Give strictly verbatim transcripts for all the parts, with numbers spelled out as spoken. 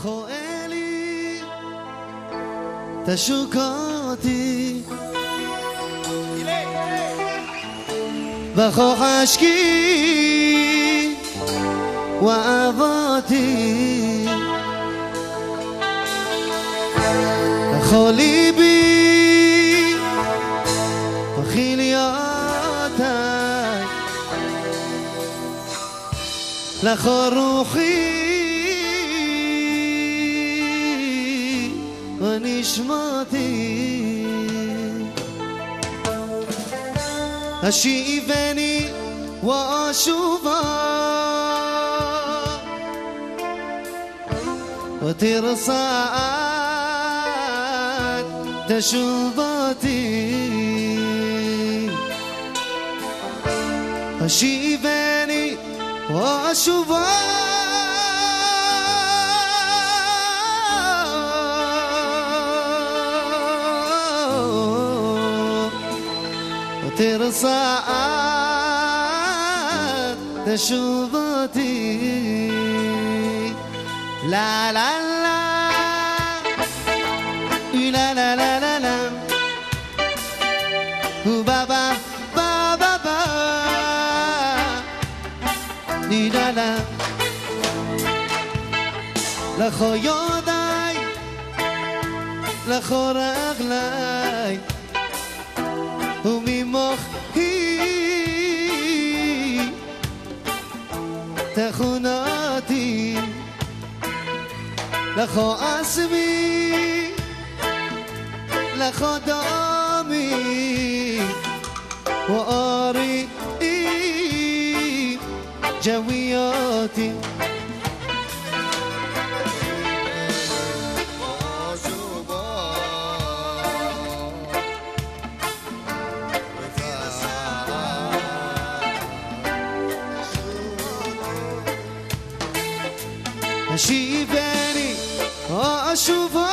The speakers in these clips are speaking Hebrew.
לכו אלי תשוק אותי בכו חשקי ואהבותי לכו ליבי בכי ליותי לכו רוחי ונשמתי השיבני ואשובה ותרסע תשובתי השיבני ואשובה ותרסע תשובתי לה לה לה לה לה לה לה לה ובה בה בה בה בה לה לה לכו ידיי לכו רגליי וממוחי תכונתי לכו עצמי לכו דמי ואורי ג'וויותי השיבני אשובה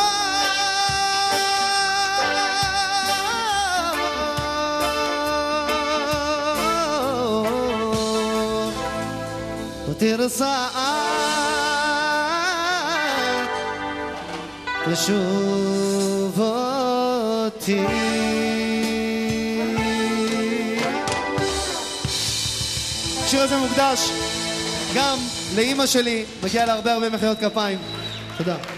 ותרסע תשוב אותי. השיר הזה מוקדש גם לאמא שלי, מגיע לה הרבה הרבה מחיאות כפיים. תודה.